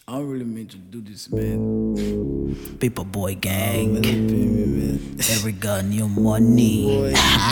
I don't really mean to do this, man. Paper boy gang. Man, don't pay me, man. Every got new money.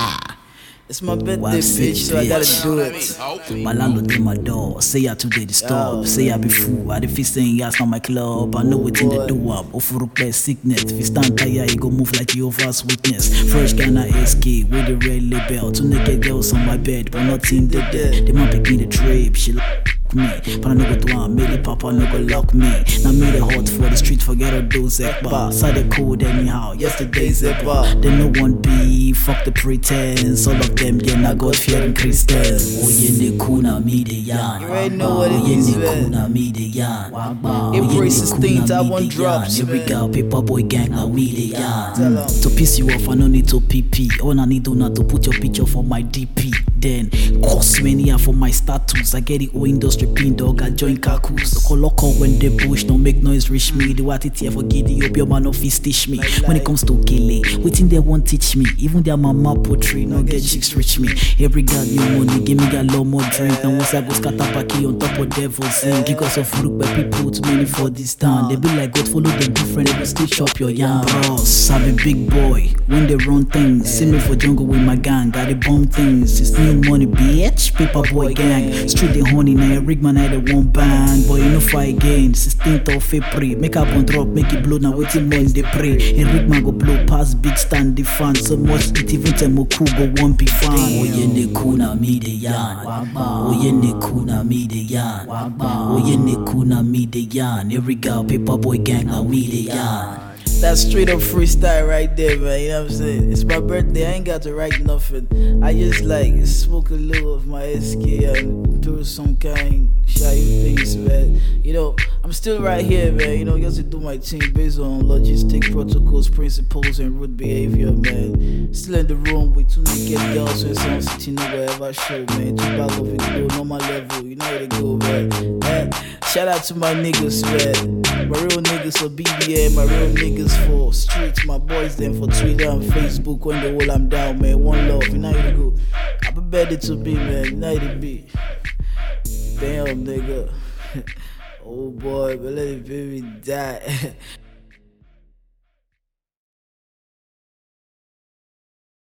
It's my birthday, bitch, so I gotta do it. My landlord in my door. Say I today disturb. Say I be fool. I the feel saying yes not my club. I know what in the do up. Ofuru play sickness. If you stand tired, you go move like Jehovah's Witness. Fresh Ghana SK with the red label. Two naked girls on my bed, but not in the dead. They might begin the trip. She me, but I no go to one, made papa no go lock me. Now made it hot for the street, forget all those ekba. Side the code anyhow, yesterday's ekba. They no one be, fuck the pretense. All of them, yeah, now God fearing Christians. Oh, yeah, ne kuna me the yan. You already know what it is, man. Kuna me the yan. April 16th, I want drops, Every man. girl, paper boy gang, I me the yan. To piss you off, I no need to PP. All I need to not to put your picture for my DP. Then, cost many for my status. I get it all industry pin dog, I join kakus. Koloko when they push, don't make noise reach me. The what it here for giddy up, your man office teach me. When it comes to Kele, waiting they won't teach me. Even their mama poetry, no get chicks reach me. Every god new money, give me a lot more drink. Now once I go scatter paki on top of devil's zinc. Because of fruit, but people too many for this town. They be like God follow them different, they will still chop your yam. Bros, I be big boy, when they run things. See me for jungle with my gang, got the bomb things. It's new money, bitch, paper boy gang. Street the honey, now Rigman I the one band. Boy, you know fight again, 16th of April. Make up on drop, make it blow, now waiting more in the pray. And Rigman go blow past big stand, the fan. So much it even tell Moku go one be fan. Oh, yeah, ne kuna me the yan. Oh, yeah, ne kuna me the yan. Oh, yeah, ne kuna me the yan. Every girl, paper boy gang, I me the yan. That's straight up freestyle right there, man. You know what I'm saying? It's my birthday, I ain't got to write nothing. I just like smoke a little of my SK and do some kind shy things, man. You know, I'm still right here, man. You know, just to do my thing based on logistic protocols, principles, and rude behavior, man. Still in the room with two naked girls and some sitting wherever show, man. Two bag of it, go normal level, you know how they go, man. Shout out to my niggas, man. My real niggas for BBM, my real niggas for streets, my boys them for Twitter and Facebook. When they hold I'm down, man. One love, you know how you go. Happy birthday to me, man. You know how it be. Damn, nigga. Oh boy, but let it baby die.